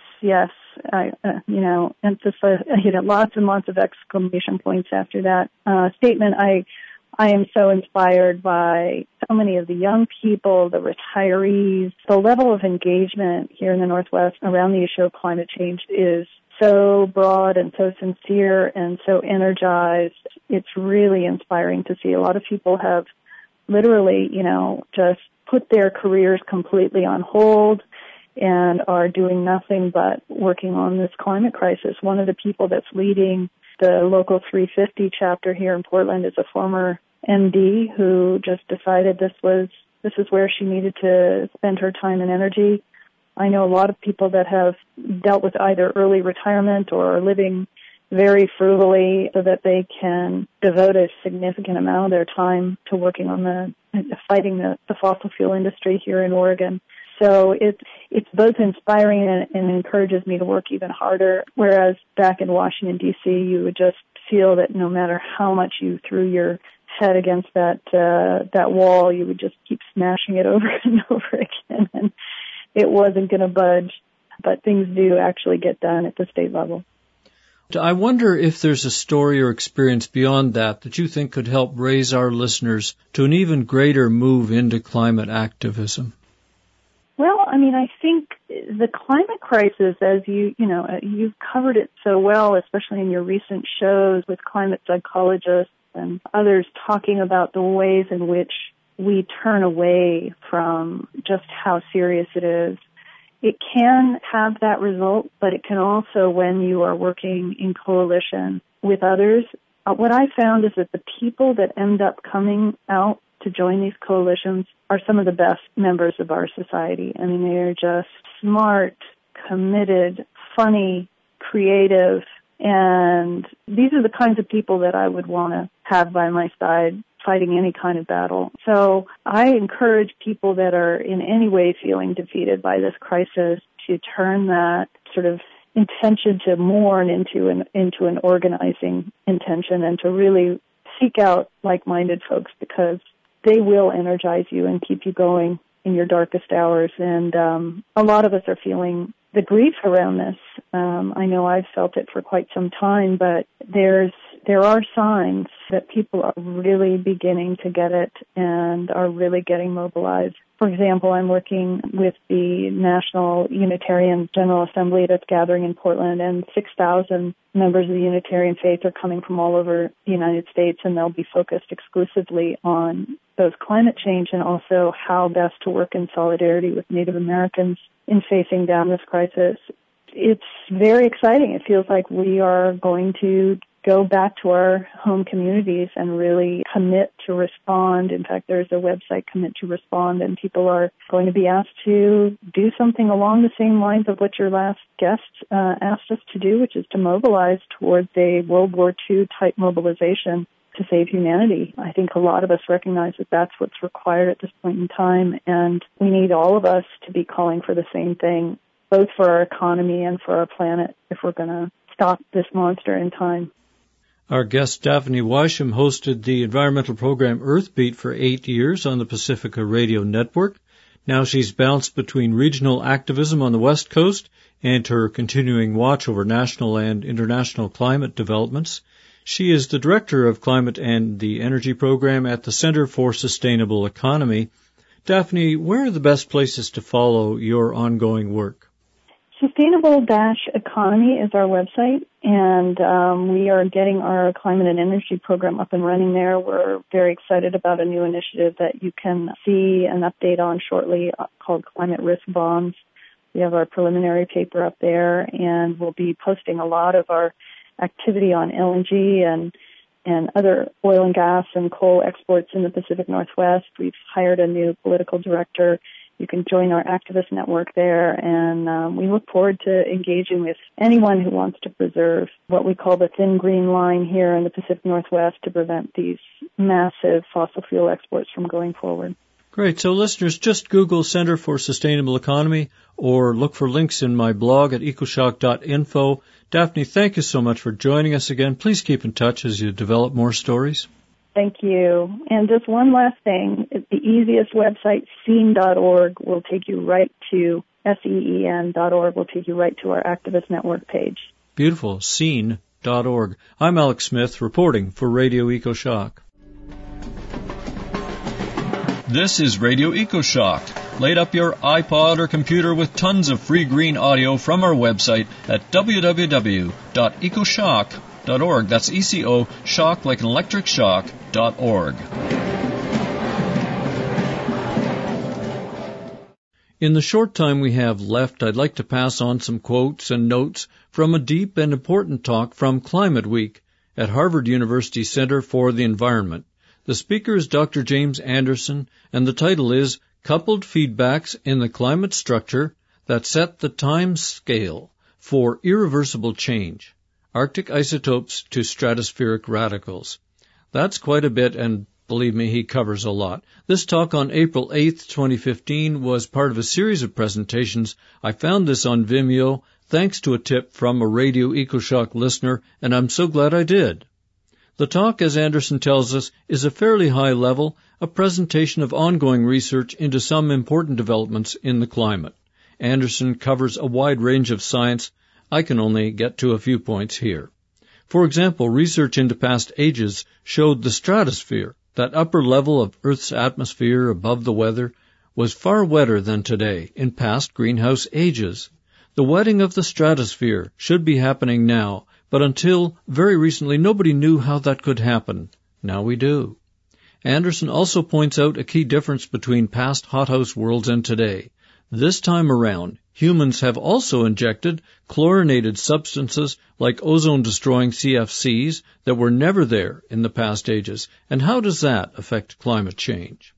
I emphasize, lots and lots of exclamation points after that statement. I am so inspired by so many of the young people, the retirees. The level of engagement here in the Northwest around the issue of climate change is so broad and so sincere and so energized. It's really inspiring to see. A lot of people have literally, just put their careers completely on hold and are doing nothing but working on this climate crisis. One of the people that's leading the Local 350 chapter here in Portland is a former MD who just decided this is where she needed to spend her time and energy. I know a lot of people that have dealt with either early retirement or living very frugally so that they can devote a significant amount of their time to working on fighting the fossil fuel industry here in Oregon. So it's both inspiring and encourages me to work even harder, whereas back in Washington, D.C., you would just feel that no matter how much you threw your head against that wall, you would just keep smashing it over and over again, and it wasn't going to budge. But things do actually get done at the state level. I wonder if there's a story or experience beyond that you think could help raise our listeners to an even greater move into climate activism. Well, I mean, I think the climate crisis, as you've covered it so well, especially in your recent shows with climate psychologists and others talking about the ways in which we turn away from just how serious it is. It can have that result, but it can also, when you are working in coalition with others, what I found is that the people that end up coming out to join these coalitions are some of the best members of our society. I mean, they're just smart, committed, funny, creative, and these are the kinds of people that I would want to have by my side fighting any kind of battle. So I encourage people that are in any way feeling defeated by this crisis to turn that sort of intention to mourn into an organizing intention, and to really seek out like-minded folks, because they will energize you and keep you going in your darkest hours. And a lot of us are feeling the grief around this. I know I've felt it for quite some time, but there's there are signs that people are really beginning to get it and are really getting mobilized. For example, I'm working with the National Unitarian General Assembly that's gathering in Portland, and 6,000 members of the Unitarian faith are coming from all over the United States, and they'll be focused exclusively on both climate change and also how best to work in solidarity with Native Americans in facing down this crisis. It's very exciting. It feels like we are going to go back to our home communities and really commit to respond. In fact, there's a website, Commit to Respond, and people are going to be asked to do something along the same lines of what your last guest asked us to do, which is to mobilize towards a World War II type mobilization to save humanity. I think a lot of us recognize that that's what's required at this point in time, and we need all of us to be calling for the same thing, both for our economy and for our planet, if we're going to stop this monster in time. Our guest, Daphne Weisham, hosted the environmental program Earthbeat for 8 years on the Pacifica Radio Network. Now she's bounced between regional activism on the West Coast and her continuing watch over national and international climate developments. She is the Director of Climate and the Energy Program at the Center for Sustainable Economy. Daphne, where are the best places to follow your ongoing work? Sustainable-Economy is our website, and we are getting our climate and energy program up and running there. We're very excited about a new initiative that you can see an update on shortly called Climate Risk Bonds. We have our preliminary paper up there, and we'll be posting a lot of our activity on LNG and other oil and gas and coal exports in the Pacific Northwest. We've hired a new political director. You can join our activist network there, and we look forward to engaging with anyone who wants to preserve what we call the thin green line here in the Pacific Northwest to prevent these massive fossil fuel exports from going forward. Great. So listeners, just Google Center for Sustainable Economy or look for links in my blog at ecoshock.info. Daphne, thank you so much for joining us again. Please keep in touch as you develop more stories. Thank you. And just one last thing. The easiest website, SEEN.org, will take you right to, SEEN.org, will take you right to our activist network page. Beautiful. SEEN.org. I'm Alex Smith, reporting for Radio EcoShock. This is Radio EcoShock. Light up your iPod or computer with tons of free green audio from our website at www.ecoshock.org. That's ECO, shock like an electric shock.org. In the short time we have left, I'd like to pass on some quotes and notes from a deep and important talk from Climate Week at Harvard University Center for the Environment. The speaker is Dr. James Anderson, and the title is Coupled Feedbacks in the Climate Structure That Set the Time Scale for Irreversible Change, Arctic Isotopes to Stratospheric Radicals. That's quite a bit, and believe me, he covers a lot. This talk on April 8th, 2015 was part of a series of presentations. I found this on Vimeo thanks to a tip from a Radio EcoShock listener, and I'm so glad I did. The talk, as Anderson tells us, is a fairly high level, a presentation of ongoing research into some important developments in the climate. Anderson covers a wide range of science. I can only get to a few points here. For example, research into past ages showed the stratosphere, that upper level of Earth's atmosphere above the weather, was far wetter than today in past greenhouse ages. The wetting of the stratosphere should be happening now, but until very recently nobody knew how that could happen. Now we do. Anderson also points out a key difference between past hothouse worlds and today. This time around, humans have also injected chlorinated substances like ozone-destroying CFCs that were never there in the past ages. And how does that affect climate change?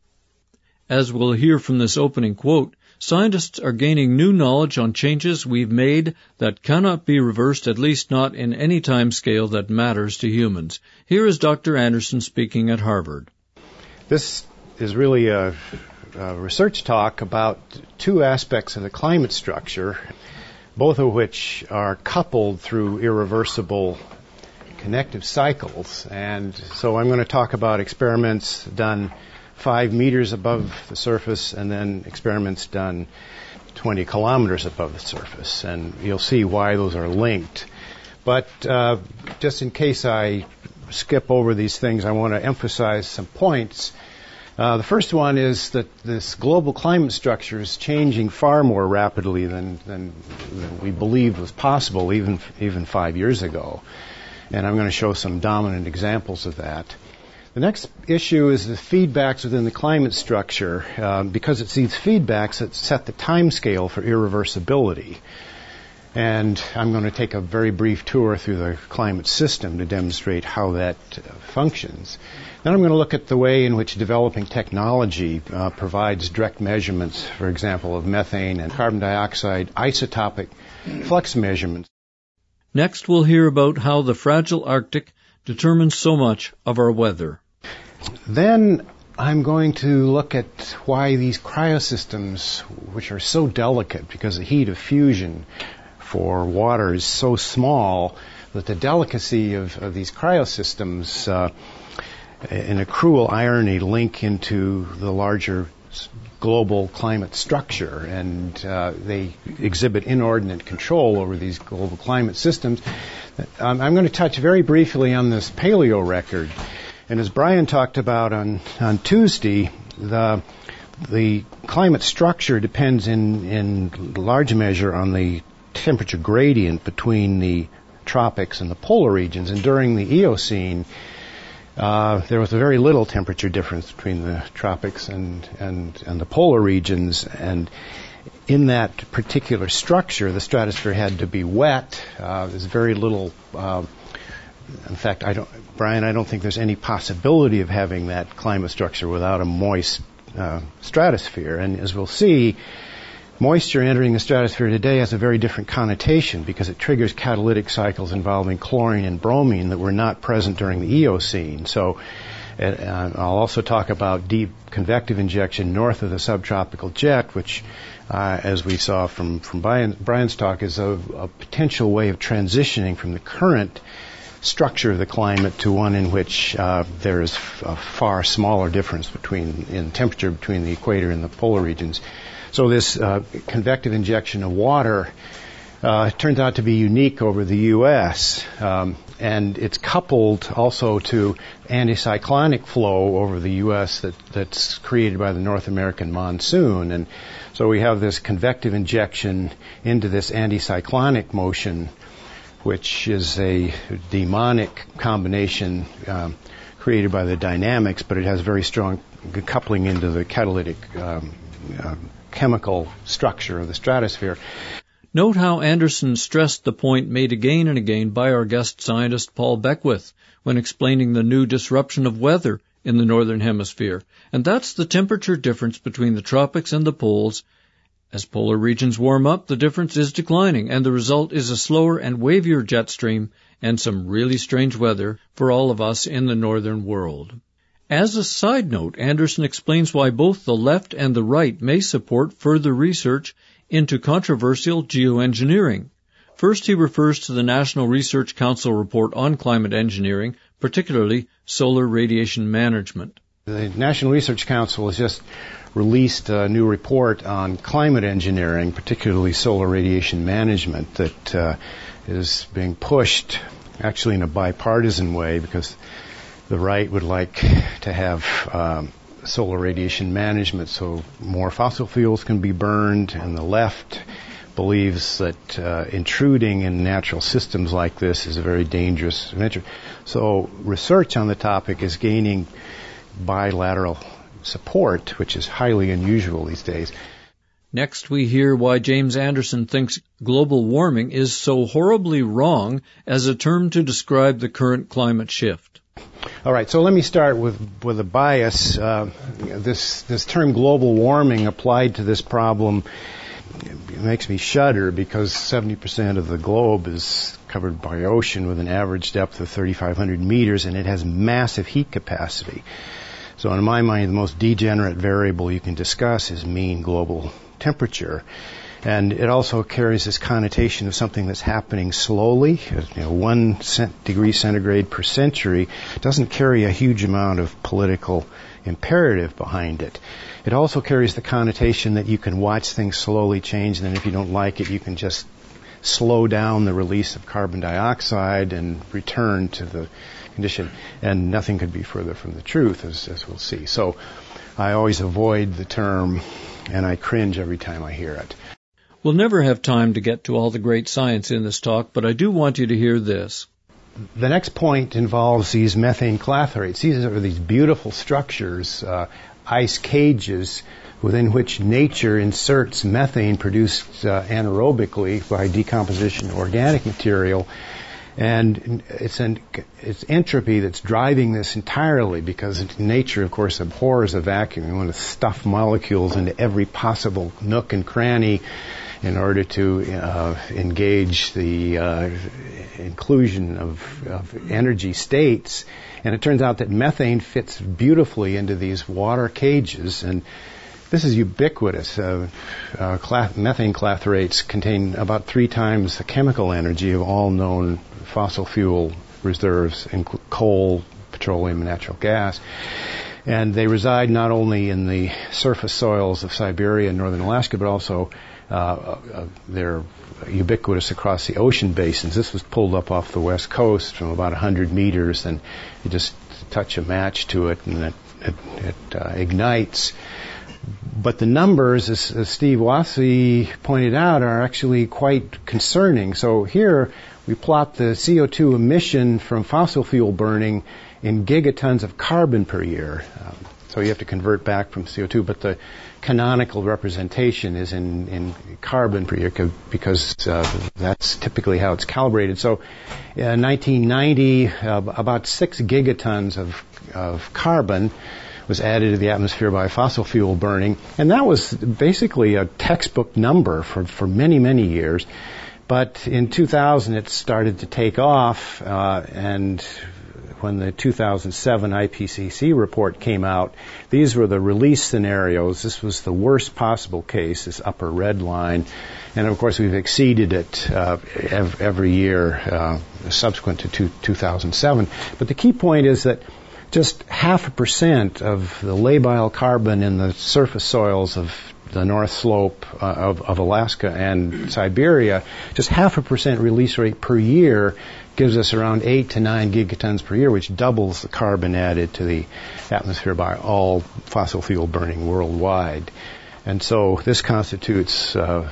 As we'll hear from this opening quote, scientists are gaining new knowledge on changes we've made that cannot be reversed, at least not in any time scale that matters to humans. Here is Dr. Anderson speaking at Harvard. This is really a research talk about two aspects of the climate structure, both of which are coupled through irreversible connective cycles. And so I'm going to talk about experiments done 5 meters above the surface and then experiments done 20 kilometers above the surface. And you'll see why those are linked. But just in case I skip over these things, I want to emphasize some points. The first one is that this global climate structure is changing far more rapidly than we believed was possible even 5 years ago. And I'm going to show some dominant examples of that. The next issue is the feedbacks within the climate structure, because it's these feedbacks that set the time scale for irreversibility. And I'm going to take a very brief tour through the climate system to demonstrate how that functions. Then I'm going to look at the way in which developing technology provides direct measurements, for example, of methane and carbon dioxide isotopic flux measurements. Next, we'll hear about how the fragile Arctic determines so much of our weather. Then I'm going to look at why these cryosystems, which are so delicate because the heat of fusion for water is so small, that the delicacy of these cryosystems, in a cruel irony, link into the larger global climate structure, and they exhibit inordinate control over these global climate systems. I'm going to touch very briefly on this paleo record. And as Brian talked about on Tuesday, the climate structure depends in large measure on the temperature gradient between the tropics and the polar regions. And during the Eocene, there was a very little temperature difference between the tropics and the polar regions. And in that particular structure, the stratosphere had to be wet. There's very little. In fact, Brian, I don't think there's any possibility of having that climate structure without a moist stratosphere. And as we'll see, moisture entering the stratosphere today has a very different connotation because it triggers catalytic cycles involving chlorine and bromine that were not present during the Eocene. So I'll also talk about deep convective injection north of the subtropical jet, which, as we saw from Brian's talk, is a potential way of transitioning from the current structure of the climate to one in which there is a far smaller difference in temperature between the equator and the polar regions. So this convective injection of water turns out to be unique over the U.S., and it's coupled also to anticyclonic flow over the U.S. that's created by the North American monsoon. And so we have this convective injection into this anticyclonic motion, which is a demonic combination created by the dynamics, but it has very strong coupling into the catalytic chemical structure of the stratosphere. Note how Anderson stressed the point made again and again by our guest scientist Paul Beckwith when explaining the new disruption of weather in the Northern Hemisphere, and that's the temperature difference between the tropics and the poles. As polar regions warm up, the difference is declining, and the result is a slower and wavier jet stream and some really strange weather for all of us in the northern world. As a side note, Anderson explains why both the left and the right may support further research into controversial geoengineering. First, he refers to the National Research Council report on climate engineering, particularly solar radiation management. The National Research Council has just released a new report on climate engineering, particularly solar radiation management, that is being pushed actually in a bipartisan way because the right would like to have solar radiation management so more fossil fuels can be burned, and the left believes that intruding in natural systems like this is a very dangerous venture. So research on the topic is gaining bilateral support, which is highly unusual these days. Next, we hear why James Anderson thinks global warming is so horribly wrong as a term to describe the current climate shift. All right, so let me start with a bias. This term global warming applied to this problem makes me shudder because 70% of the globe is covered by ocean with an average depth of 3,500 meters, and it has massive heat capacity. So in my mind, the most degenerate variable you can discuss is mean global temperature. And it also carries this connotation of something that's happening slowly. 1 degree centigrade per century doesn't carry a huge amount of political imperative behind it. It also carries the connotation that you can watch things slowly change, and then if you don't like it, you can just slow down the release of carbon dioxide and return to the condition, and nothing could be further from the truth, as we'll see. So I always avoid the term, and I cringe every time I hear it. We'll never have time to get to all the great science in this talk, but I do want you to hear this. The next point involves these methane clathrates. These are these beautiful structures, ice cages, within which nature inserts methane produced anaerobically by decomposition of organic material. And it's entropy that's driving this entirely, because nature, of course, abhors a vacuum. You want to stuff molecules into every possible nook and cranny in order to engage the inclusion of energy states. And it turns out that methane fits beautifully into these water cages, and this is ubiquitous. Methane clathrates contain about 3 times the chemical energy of all known fossil fuel reserves, coal, petroleum, and natural gas. And they reside not only in the surface soils of Siberia and northern Alaska, but also they're ubiquitous across the ocean basins. This was pulled up off the west coast from about 100 meters, and you just touch a match to it, and it ignites. But the numbers, as Steve Wasey pointed out, are actually quite concerning. So here we plot the CO2 emission from fossil fuel burning in gigatons of carbon per year. So you have to convert back from CO2, but the canonical representation is in carbon per year, because that's typically how it's calibrated. So in 1990, about 6 gigatons of carbon was added to the atmosphere by fossil fuel burning, and that was basically a textbook number for many, many years. But in 2000 it started to take off, and when the 2007 IPCC report came out, these were the release scenarios. This was the worst possible case, this upper red line, and of course we've exceeded it every year subsequent to 2007. But the key point is that just 0.5% of the labile carbon in the surface soils of the North Slope of Alaska and Siberia, just 0.5% release rate per year gives us around 8 to 9 gigatons per year, which doubles the carbon added to the atmosphere by all fossil fuel burning worldwide. And so this constitutes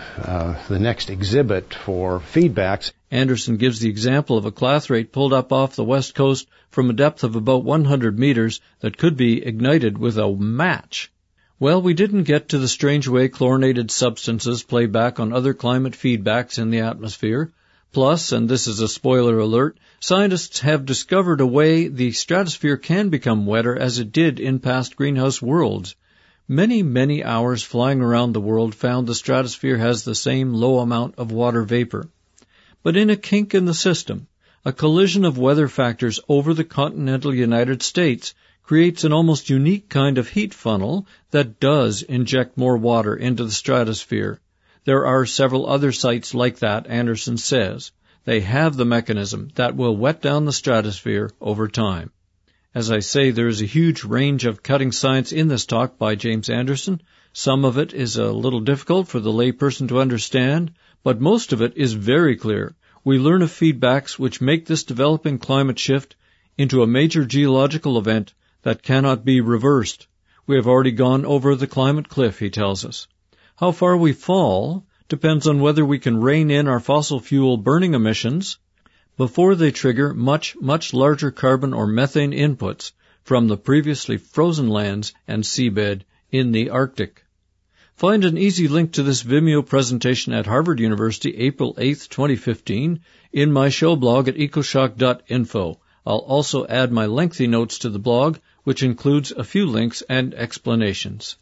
the next exhibit for feedbacks. Anderson gives the example of a clathrate pulled up off the west coast from a depth of about 100 meters that could be ignited with a match. Well, we didn't get to the strange way chlorinated substances play back on other climate feedbacks in the atmosphere. Plus, and this is a spoiler alert, scientists have discovered a way the stratosphere can become wetter as it did in past greenhouse worlds. Many, many hours flying around the world found the stratosphere has the same low amount of water vapor. But in a kink in the system, a collision of weather factors over the continental United States creates an almost unique kind of heat funnel that does inject more water into the stratosphere. There are several other sites like that, Anderson says. They have the mechanism that will wet down the stratosphere over time. As I say, there is a huge range of cutting science in this talk by James Anderson. Some of it is a little difficult for the layperson to understand, but most of it is very clear. We learn of feedbacks which make this developing climate shift into a major geological event that cannot be reversed. We have already gone over the climate cliff, he tells us. How far we fall depends on whether we can rein in our fossil fuel burning emissions before they trigger much, much larger carbon or methane inputs from the previously frozen lands and seabed in the Arctic. Find an easy link to this Vimeo presentation at Harvard University, April 8th, 2015, in my show blog at ecoshock.info. I'll also add my lengthy notes to the blog, which includes a few links and explanations.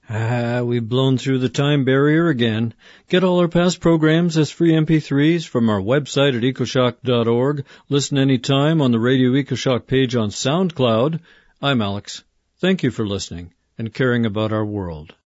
We've blown through the time barrier again. Get all our past programs as free MP3s from our website at ecoshock.org. Listen anytime on the Radio EcoShock page on SoundCloud. I'm Alex. Thank you for listening and caring about our world.